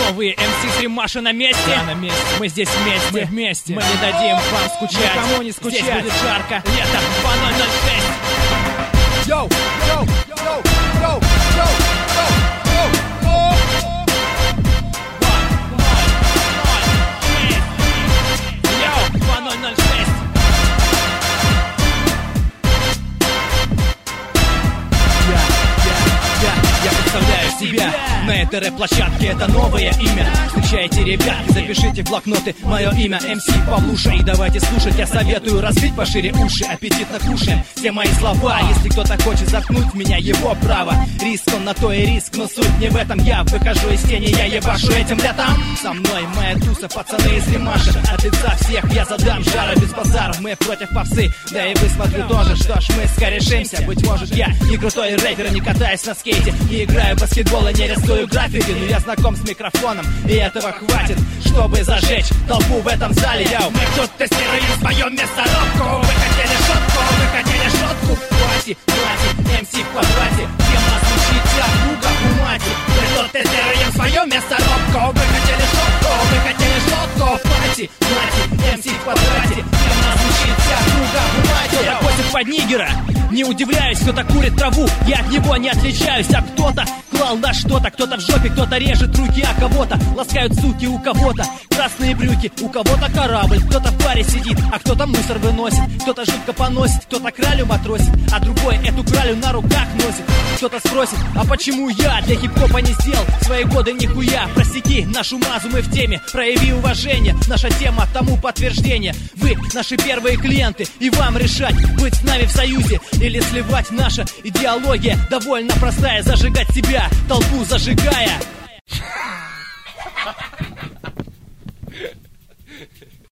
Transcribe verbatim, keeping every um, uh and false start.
Новые эм си с Римаши на месте. Да, на месте. Мы здесь вместе. Мы вместе. Мы не дадим вам скучать. Никому не скучать. Здесь будет жарко. Лето два ноль ноль шесть. Йоу, йоу, йоу, йоу, йоу, йоу, йоу. Йоу, два ноль ноль шесть. Я представляю себя на этой рэп-площадке, это новое имя. Встречайте, ребят, запишите в блокноты мое имя эм си Павлуша. И давайте слушать, я советую развить пошире уши. Аппетитно кушаем все мои слова. Если кто-то хочет заткнуть меня, его право. Риск он на то и риск, но суть не в этом. Я выхожу из тени, я ебашу этим летом. Со мной моя туса, пацаны из Римаши. От лица всех я задам жара без базаров. Мы против попсы, да и вы, смотрю, тоже. Что ж, мы скорешимся. Быть может, я не крутой рэпер, не катаюсь на скейте, не играю в баскетбол и не рисую граффити. Но я знаком с микрофоном, и этого хватит, чтобы зажечь толпу в этом зале. Яу. Мы тут тестируем свою мясорубку. Вы хотели шутку, вы хотели шутку. Хватит, хватит, эм си в квадрате. Тема звучит как луга у мати. Мы тут тестируем свою мясорубку. Вы хотели шутку, вы хотели шутку. Хватит, хватит, эм си в квадрате. Тема звучит как луга у мати. Я котик под нигера. Не удивляюсь, кто-то курит траву, я от него не отличаюсь. А кто-то клал на что-то, кто-то в жопе, кто-то режет руки, а кого-то ласкают суки, у кого-то красные брюки, у кого-то корабль, кто-то в баре сидит, а кто-то мусор выносит, кто-то жутко поносит, кто-то кралю матросит, а другой эту кралю на руках носит. Кто-то спросит, а почему я для хип-хопа не сделал в свои годы нихуя? Просеки нашу мазу, мы в теме, прояви уважение, наша тема тому подтверждение. Вы наши первые клиенты, и вам решать, быть с нами в союзе или сливать. Наша идеология довольно простая, зажигать себя, толпу зажигая.